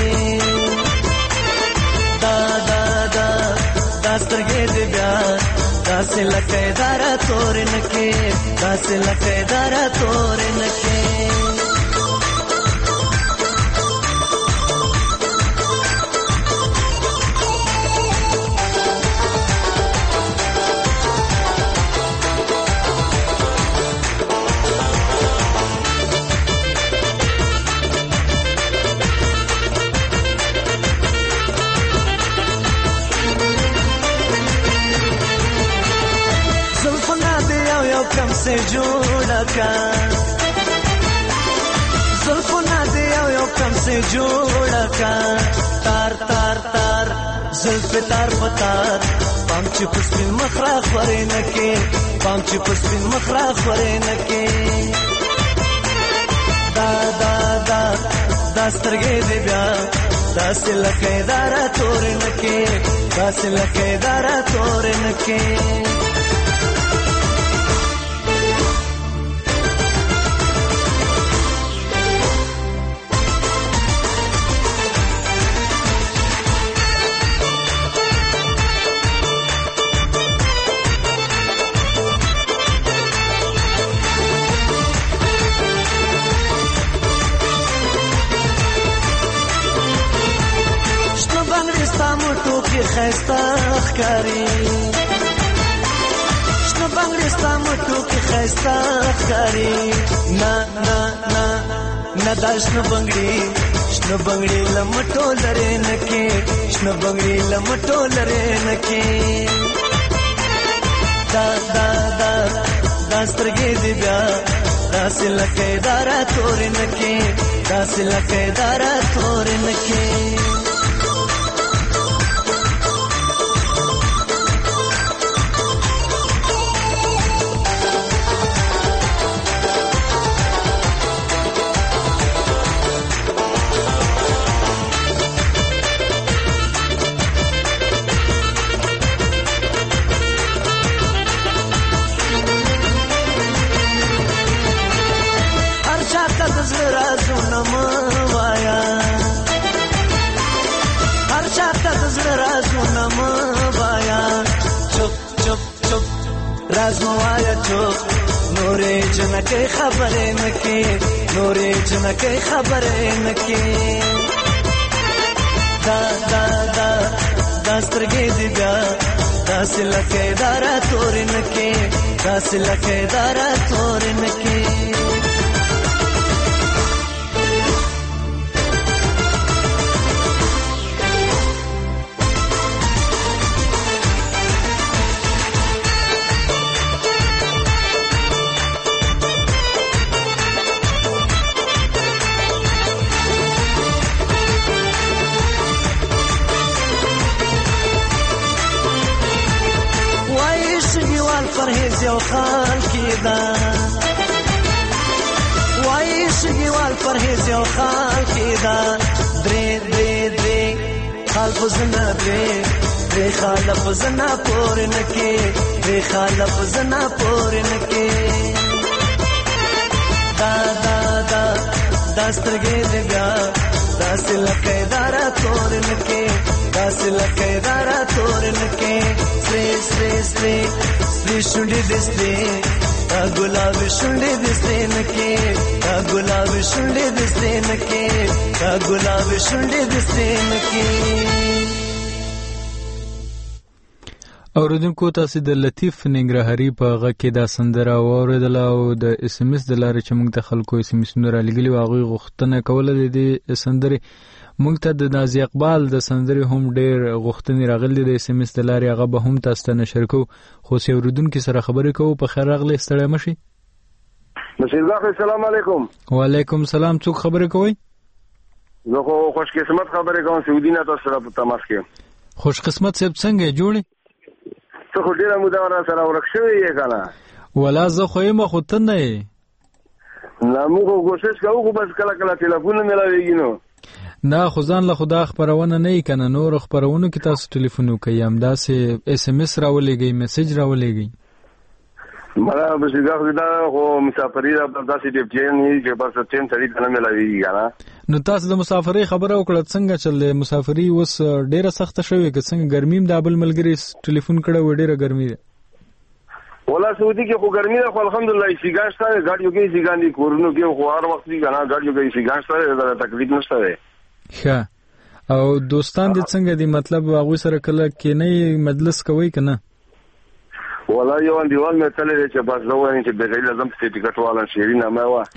دا دا دا دا سترګې دې بیا داسې لکه دارا تورن کې داسې لکه دارا تورن کې से जोड़ा का जुल्फना दे यो कम से जोड़ा का तार तार तार जुल्फ तार पतार पांच पुष्पिन मखरा खरे नके पांच पुष्पिन मखरा खरे नके दा दा दा दास्तरगे दे ब्या दास लके दारा तोरे नके दास लके दारा तोरे नके خسته ښکاری شنو بنگړي ستا مټو کې خسته ښکاری نه نه نه نه دا شنو بنگړي شنو بنگړي لمټو لري نکي شنو بنگړي لمټو لري نکي دا دا دا داسترګې دی بیا داس لکه دارا تور نکي داس لکه دارا تور نکي رازموایا چوک نورے جنکے خبریں نکی نورے جنکے خبریں نکی دا دا دا داسترگی دی بیا داس لکے دارا تور نکی داس لکے دارا تور نکی پرهیز یو خال کیدا وای شګیوال پرهیز یو خال کیدا درې درې درې خال فزنا درې درې خال فزنا پور نکي درې خال فزنا پور نکي دا دا دا داسترګې دی بیا داس لکه دارا تور نکي داس لکه دارا تور نکي سري سري سري سري شونډې دستې تا ګلاب شونډې دستې نکي تا ګلاب شونډې دستې نکي تا ګلاب شونډې دستې نکي اوریدونکو تاسو د لطیف ننګرهاري په غږ کې دا سندره واوریدله او د اس ام اس د لارې چې موږ ته خلکو اس ام اسونه رالېږلي وو هغوی غوښتنه کوله د دې سندرې موږ ته د نازي اقبال د سندرې هم ډېر غوښتنې راغلي د اس ام اس د لارې هغه به هم تاسو ته نشر کوو خو چې اورېدونکي سره خبرې کوو په خیر راغلی ستړی مه شئ نصیرګاه السلام علیکم وعلیکم السلام څوک خبرې کوئ زه خو خوش قسمت خبرې کوم سعودي نه تاسو سره په تماس کې خوش قسمت صاحب څنګه جوړې ته خو ډېره موده را سره ورک شوی یې که نه ولا زه خو یم خو ته نه یې نه موږ خو کوشش کوو خو بس کله کله ټلیفون نه میلاویږي نو نه خو ځان له خو دا خپرونه نه یي که نه نورو خپرونو کې تاسو ټلیفون وکئ همداسې اس ام اس راولېږئ میسج راولېږئ مړه بسیګه خو دا خو مسافري دا داسې ډیپټین نه چې بس ټیم سړي ته نه میلاویږي که نه نو تاسو د مسافرۍ خبره وکړه څنګه چل دی مسافري اوس ډېره سخته شوې که څنګه ګرمي هم دا بل ملګري ټلیفون کړی و ډېره ګرمي ده ولا سعودي کې خو ګرمي ده خو الحمدلله سیګان شته ګاډیو کې سیګان دي کورونو کې خو هر وخت دي که نه ګاډیو کې سیګان شته دا تکلیف نشته دی ښه او دوستان دې څنګه دي مطلب هغوی سره کله کینئ مجلس کوئ که نه ولا یو انډیوال مې تللی دی چې بس زه وایم چې بغیر لازم پسې ټکټ والا شیرین نامه وه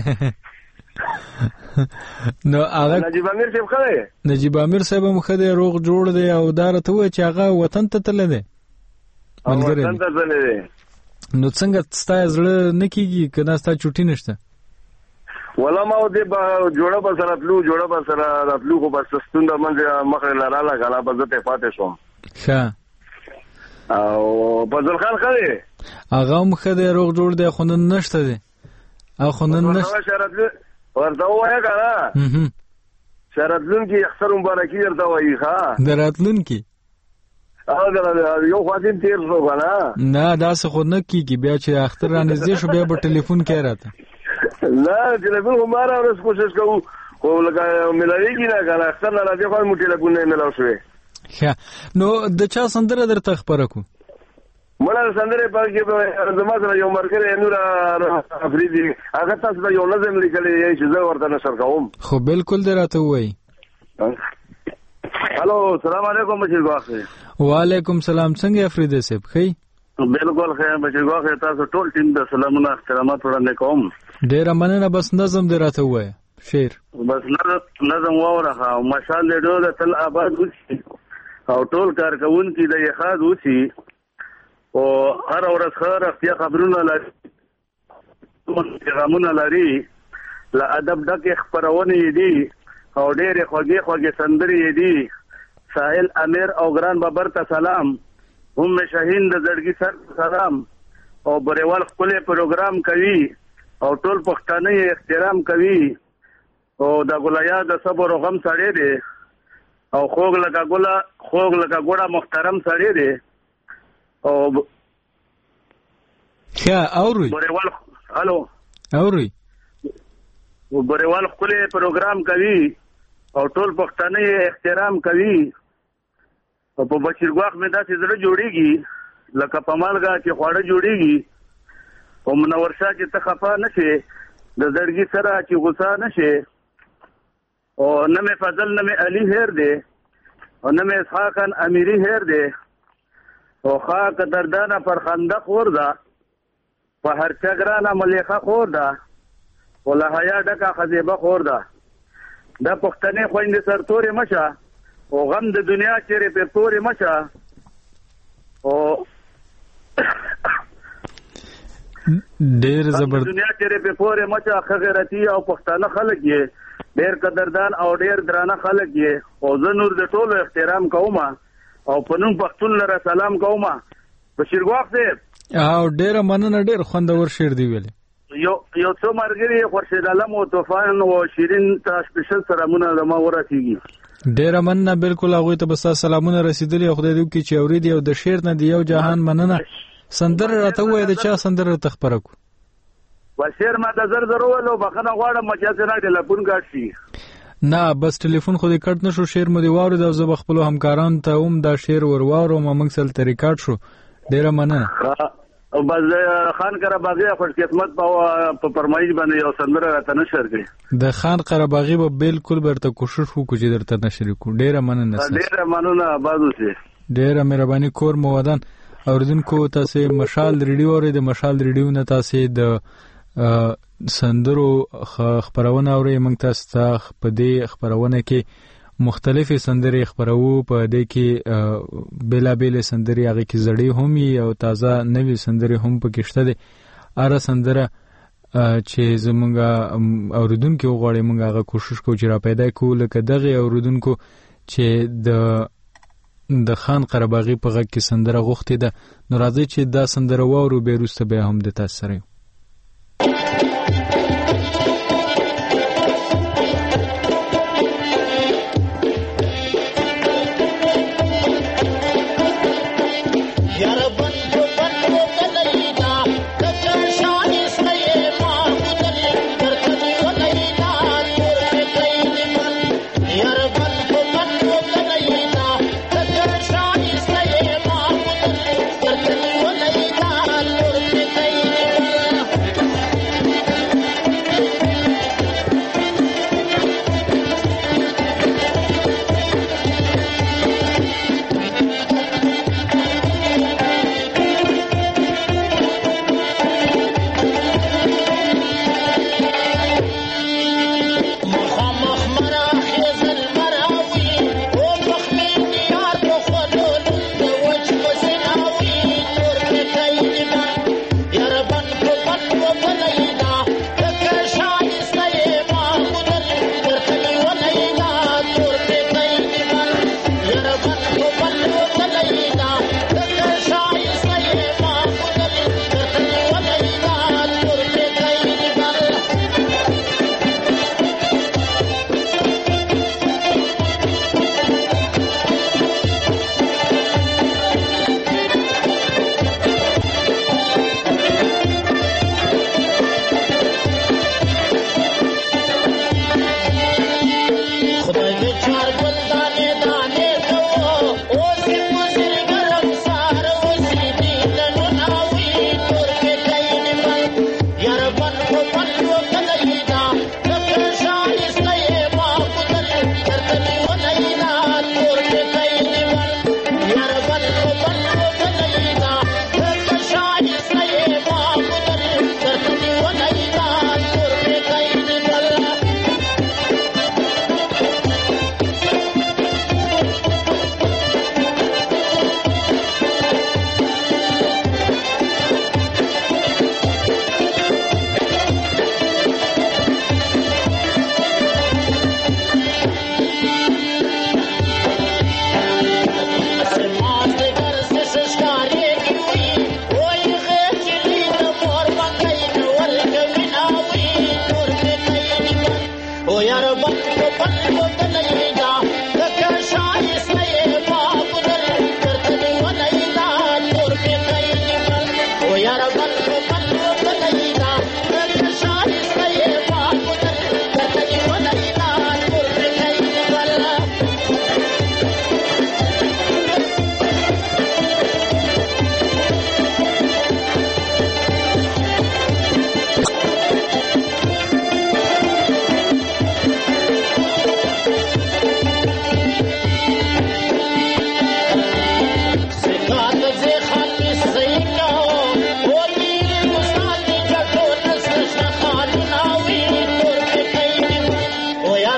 نو هغه نجیب امیر صاحب ښه دی نجیب امیر صاحب هم ښه دی روغ جوړ دی او دا راته ووایه چې هغه وطن ته تللی دی وطن ته تللی دی نو څنګه ستا زړه نه کیږي کنه ستا چوټي نشته ولا ما دې با جوړه به سره تلو جوړه به سره راتلو خو بس ستونده منځه مخه لاله غلا به زه ته پاتې شوم ښه او فضل خان خدي هغه هم خدي روغ جوړ دی خو نن نشته دی او خو نن نشته ورته وایه کنه شرطلون کې اکثر مبارکي درته وایي ښه دراتلون کې او دا یو خاطر تیر شو کنه نه دا څه خو نه کیږي بیا چې اختر را نږدې شو بیا به ټلیفون کې راته نه ټلیفون هماره ورس کوشش کوو خو لکه ملاویږي نه کنه اختر نه راځي خو مو ټلیفون نه ملاو شوی ښه نو د چا سندره درته خبره کو مړه سندره په کې زما سره یو مرګره نور افریدي هغه تاسو ته یو نظم لیکلی چې زه ورته نشر کوم خو بالکل دراته وای هالو السلام علیکم بشیر ګواخه وعلیکم السلام څنګه افریدي صاحب خی بالکل خیر بشیر ګواخه تاسو ټول ټیم د سلامونه احترامات وړاندې کوم ډیر مننه بس نظم دراته وای شعر بس نظم واوره ماشال له تل آباد اوسي او ټول کارکون کې د یخاد اوسي او هر ورځ خبر اختیا خبرونه لري پیغامونه لري لا ادب دغه خبرونه دي او ډېر خوږې خوږې سندري دي ساحل امیر او ګران بابر ته سلام هم شاهین د زړګي سر سلام او بریوال خپل پروګرام کوي او ټول پښتانه احترام کوي او د ګولیا د صبر او غم سره دي او خوګ لگا ګولا خوګ لگا ګوړه محترم سره دي او کیا اوري بریوال الو اوري و بریوال خپل پروګرام کوي او ټول پښتانه احترام کوي او په بشیر ګواخ مې داسې زړه جوړیږي لکه په مالګه چې خواړه جوړیږي او منور شاه چې ته خفا نشي د زړګي سره چې غوسه نشي او نه مې فضل نه مې علي هیر دی او نه مې اسحاقن امیری هیر دی او خاک دردانه پر خندق ورده په هر چګرانه ملیخه خورده ولا حیا ډکه خزیبه خورده دا پښتنې خويندې سرتورې مشه او غم د دنیا چیرې په پورې مشه او ډېر زبردست دنیا چیرې په پورې مشه خغیرتی او پښتانه خلک یې ډېر قدردان او ډېر درانه خلک یې او زه نور د ټولو احترام کوم او په نوم پښتون لره سلام کوم بشیر ګواخ صاحب او ډېر مننه ډېر خوندور شعر دی ویلي یو یو څو مرګري خورشید عالم او طوفان او شیرین ته سپیشل سلامونه زما ورسیږي ډیر مننه بالکل هغه ته بس سلامونه رسیدلی خدای دې وکړي چې اورید یو د شعر نه دی یو جهان مننه سندر راته وای د چا سندر ته خبره کو و شعر ما د زر زر ولو بخنه غواړم مچا نه ټلیفون کاټي نه بس ټلیفون خو دې کټ نشو شعر مو دی واره د زب خپل همکاران ته هم دا شعر ورواورو ما موږ سره طریقات شو ډیر مننه او بس خان قرباغي خوش قسمت په فرمایش باندې یو سندره راته نشر کړي د خان قرباغي به بالکل برته کوشش وکړو چې درته نشر کو ډیره مننه ډیره مننه بازو سي ډیره مهرباني کور مو ودان اوردونکو تاسو مشال ریډیو اورئ د مشال ریډیو نه تاسو د سندرو خبرونه اورئ موږ تاسو ته په دې خبرونه کې مختلفې سندرې خبرو په دې کې بلا بیل سندرې هغه کې زړې هم او تازه نوې سندرې هم پکې شته دي اره سندره چې زمونږ اوریدونکو غواړي موږ هغه کوشش کوو چې را پیدا کوو لکه دغه اوریدونکو چې د د خان قرباغي په غږ کې سندره غوښتې ده نو راځي چې دا سندره واورو به وروسته بیا هم د تاسو سره Thank you.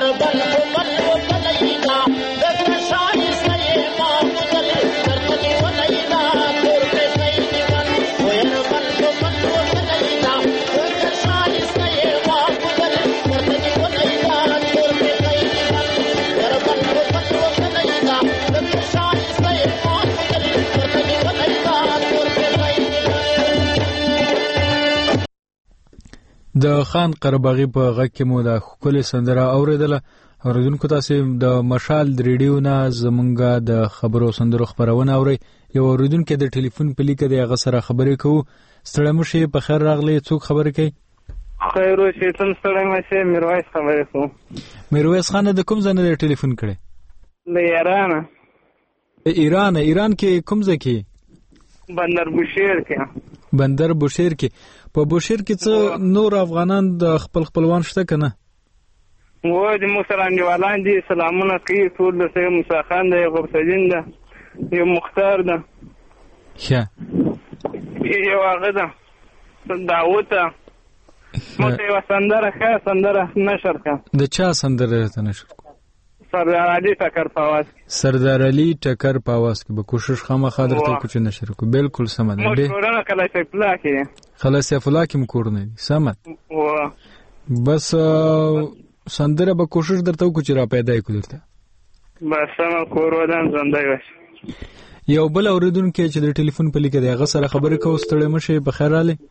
د خان قرباغي په غږ کې مو د ښکلې سندره اوریدله. اوریدونکو تاسو د مشال د ریډیو نه زمونږ د خبرو سندرو خبرونه اوري. یو اوریدونکو د ټلیفون په لیکه د هغه سره خبرې کوو. ستړی مو شي، په خیر راغلی. څوک خبرې کوي؟ خیر اوسې. تم ستړی مو شي. میرویس خبرې کوم. میرویس خان د کوم ځای نه ټلیفون کړی؟ د ایران. ایران ایران کې کوم ځای کې؟ بندر بوشهر کې. بندر بوشهر کې. په بوشهر کې څه نور افغانان د خپل خپلوان شته کنه؟ و د مسلمان دیوالان دي. سلامونه کوي ټول. د سید موسی خان د غبسدین ده، یو مختار ده، ښه یو هغه ده داوود ده. مته یو سندره ښه سندره نشر کړه. د چا سندره ته نشر کړه؟ سردار علي ټکر په आवाज. سردار علي ټکر په आवाज کې به کوشش خامخا درته کوچ نشر کو. بالکل سم ده. به مورونه کله سیف الله کې خلاص سیف الله کې مکور نه دي. سم و بس سندره به کوشش درته کو چې را پیدا کړو درته. بس سم کور ودان زنده وش. یو بل اوریدونکو چې د ټلیفون په لیکه دی هغه سره خبرې کوو. ستړی مشه، په خیر رااله.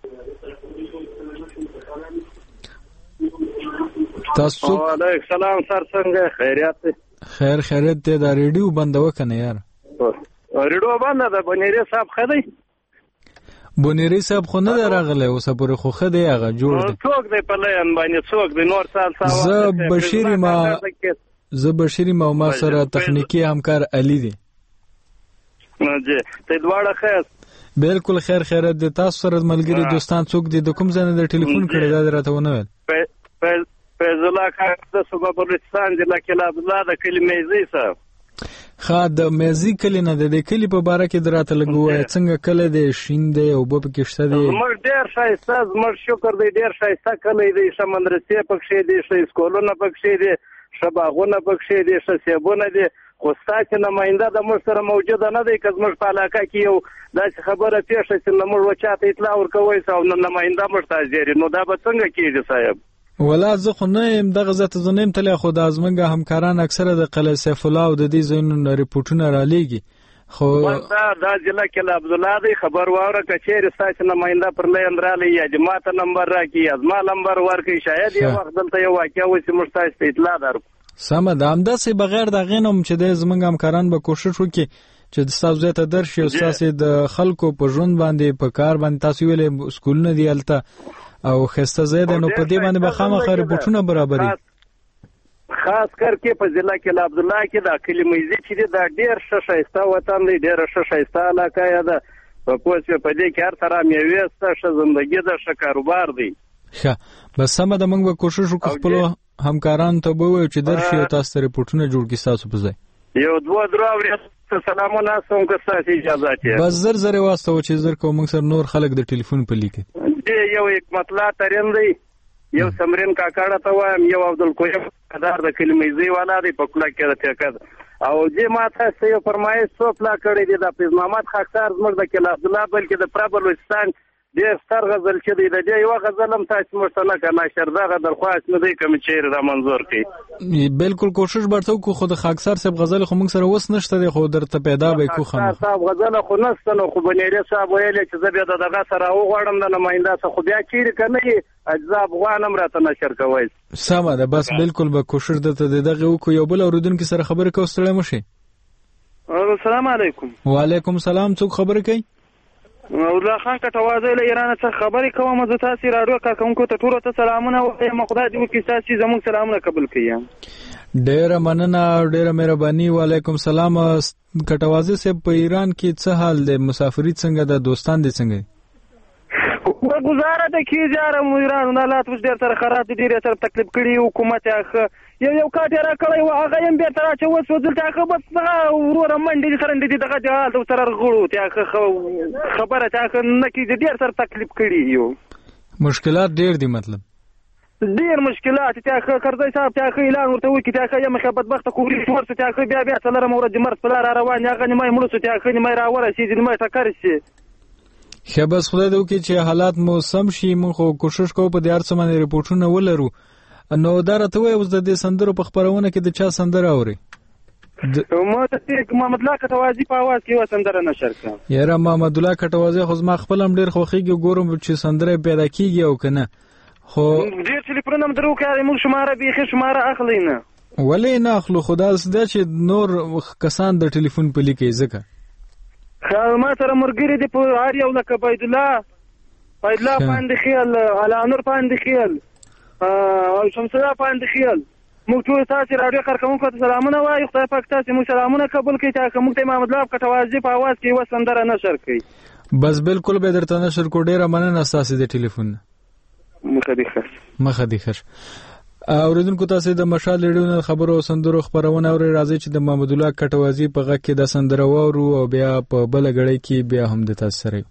تاسو وعلیکم السلام سر، څنګه خیریت دی؟ خیر خیریت دی. دا ریډیو بند وکنه یار. ریډیو بند ده. بنيري صاحب خدای بنيري صاحب خو نه راغله اوس پورې خو خدای هغه جوړ دی. څوک دی په لین باندې؟ څوک دی؟ نور سال سال زه بشیر ما زه بشیر ما ما سره تخنیکی همکار علي دی. جی ته دواړه خیر. بالکل خیر خیریت دی. تاسو سره ملګری دوستان څوک دي؟ د کوم ځای نه ټلیفون کړی دا راته ونه ویل؟ فیض الله خان د صوبه بلوچستان ضلع کې عبد الله د کلمې زی صاحب. خا د میزی کلی نه د کلی په باره کې دراته لګوي. څنګه کله د شین دی او په پکشته دی؟ زمر ډیر شایسته، زمر شکر دی، ډیر شایسته کلی دی. سمندرسي پکښې دی، شې سکولونه پکښې دی، شباغونه پکښې دی، شسيبونه دی. خو ستاسو نماینده د موږ سره موجود نه دی. که موږ په علاقه کې یو داسې خبره پیښه چې موږ وچاته اطلاع ورکوي او نماینده موږ ته ځي، نو دا به څنګه کیږي صاحب؟ ولا زه خو نه يم دغه ذات زنیم تل خو د ازمنګ همکاران اکثره د قلعه سیف الله او د دې زینو ریپورتونه را لېږي. خو دا د ضلع کې عبد الله دی خبر واوره کچېر ستاسو نماینده پر لین را لې یا جماعت نمبر راکې ازما نمبر ورکې شاید یو وخت دلته یو واقعیا وسی مستاسو اطلاع درکو. سم ده. همداسې بغیر د غینوم چې د زمنګ همکاران به کوشش وکړي چې د تاسو زیاته درشي او تاسو د خلکو په ژوند باندې په کار باندې تاسو ویلې سکولونه دی الته او خسته زیاده نو په دې باندې به خامخا ریپورتونه برابري. خاص کر کې په ضلع کې عبد الله کې د کلمې زی چې دا ډیر شایسته وطن دی، ډیر شایسته علاقه ده. په پوسټ په دې کې هر طرح میوې ست ژوندۍ ده، ښه کاروبار دی. ښه بس سم ده. موږ به کوشش وکړو خپل همکاران ته به وایو چې درشي او تاسو ریپورتونه جوړ کړئ تاسو په ځای. یو دوه درو سلامونه سم که تاسو اجازه ته بس زر زر واسطه چې زر کوم سر نور خلک د ټلیفون په لیکه یو حکمت الله ترين دی، یو سمرین کاکاړه ته وایم، یو عبدالقیوم قدار د کلمې والا دی په کله کې د تکد او دې ماته سې یو فرمایش څو پلا کړی دی د پیز محمد خاکسار زموږ د کله عبد الله بلکې د پرابلوچستان ډېر ستر غزل چې دی د دې یو غزل هم تاسو مرسته کنه شرداغه درخواست نه دی کوم چیر را منظور کړي. بالکل کوشش برته کو خود خاکسار صاحب غزل خو موږ سره وس نشته دی خو درته پیدا به کو خمه صاحب غزل خو نشته نو خو بنيري صاحب ویل چې زه به دغه سره وغواړم د نماینده څخه خو بیا چیر کنه اجزا افغانم راته نشر کوي. سمه ده. بس بالکل به کوشش درته دغه وکړو. یو بل اوریدونکو سره خبرې کوو. ستړی مشه. السلام علیکم. وعلیکم السلام. څوک خبرې کوي؟ الله خان کټوازه له ایران څخه خبرې کوم. زه تاسو راډیو کارکونکو ته ټول ته سلامونه وایم. خدای دې وکړي تاسو زموږ سلامونه قبول کړئ. ډېر مننه، ډېر مهرباني. وعلیکم السلام. کټوازه سه په ایران کې څه حال دی؟ مسافرت څنګه ده؟ دوستان دې څنګه؟ گزاره ده کې جاره مو ایران نه لات وس ډېر سره خراب دي، ډېر سره تکلیف کړي حکومت اخ یو یو کاټ را کړی و هغه هم به تر چې وس ودلته هغه بس ورور منډي خرندې دي دغه جهال سره غړو ته خبره ته نه کې ډېر سره تکلیف کړي. یو مشکلات ډېر دي. مطلب ډیر مشکلات ته ښه کرځي صاحب ته ښه اعلان ورته وکړي ته ښه یم بدبخته کووري ورته ته ښه بیا بیا څلورم ورځ مرز په لار روان هغه نیمه مړ شو ته ښه نیمه راوړه شي نیمه ټکر شي. ښه بس خدای دې وکړي چې حالات مو سم شي. موږ خو کوشش کوو په دې هر څه باندې ریپورټونه ولرو. نو دا راته وایي اوس د دې سندرو په خپرونه کې د چا سندره اوري؟ ما ته محمد الله کټوازي په आवाज کې و سندره نشر کړم. یاره محمد الله کټوازي خو زما خپل هم ډیر خوښیږي ګورم چې سندره پیدا کیږي او کنه. خو ډیر ټلیفون هم درو کوي موږ شماره به شماره اخلي نه. ولې نه اخلو؟ خدا دې چې نور کسان د ټلیفون په لیکي ځکه خو ما سره مرګري دي په هر یو لکه بيد الله بيد الله باندې خیال علي نور باندې خیال او شمس الله باندې خیال. موږ ټول تاسو رادیو کارکونکو ته سلامونه وایو. خدای پاک تاسو موږ سلامونه قبول کړي چې موږ ته محمد الله کټوازي په आवाज کې و سندره نشر کړي. بس بالکل به درته نشر کو. ډیره مننه تاسو د ټلیفون. مخه دې ښه. مخه دې ښه. اوریدونکو تاسو د مشال ریډیو خبرو او سندرو خبرونه اوري. راځي چې د محمد الله کټوازي په غږ کې د سندره وورو او بیا په بل غړي کې بیا هم د تاسو سره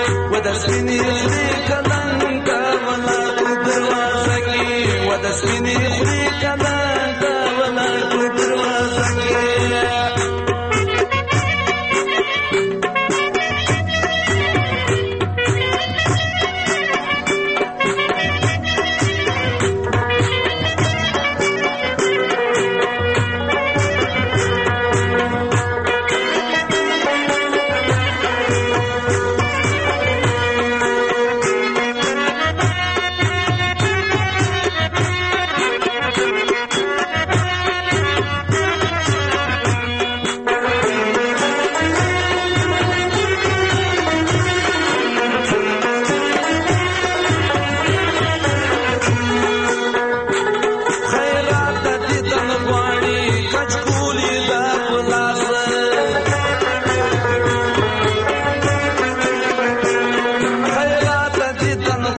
Spinning